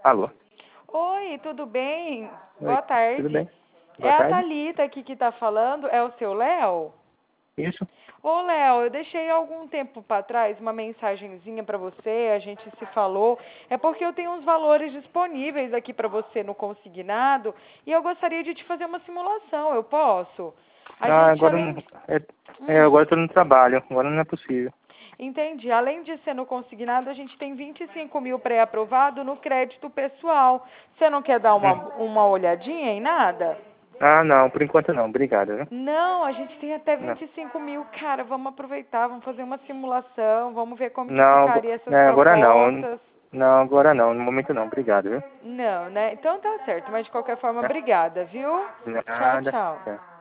Alô? Oi, tudo bem? Oi, Boa tarde. tudo bem? É Boa a tarde. Thalita aqui que tá falando. É o seu Léo? Isso? Ô, Léo, eu deixei algum tempo para trás uma mensagenzinha para você, a gente se falou. É porque eu tenho uns valores disponíveis aqui para você no consignado e eu gostaria de te fazer uma simulação. Eu posso? A Ah, gente, agora além não. de... Agora eu tô no trabalho. Agora não é possível. Entendi. Além de ser no consignado, a gente tem 25 mil pré-aprovado no crédito pessoal. Você não quer dar Hum. uma olhadinha em nada? Ah, não, por enquanto não. Obrigado, viu? Não, a gente tem até Não. 25 mil. Cara, vamos aproveitar, vamos fazer uma simulação, vamos ver como que Não, ficaria essas agora não. propostas. Não, agora não. No momento não. Obrigado, viu? Não, né? Então tá certo, mas de qualquer forma, obrigada, viu? Tchau, Nada. tchau. Tá.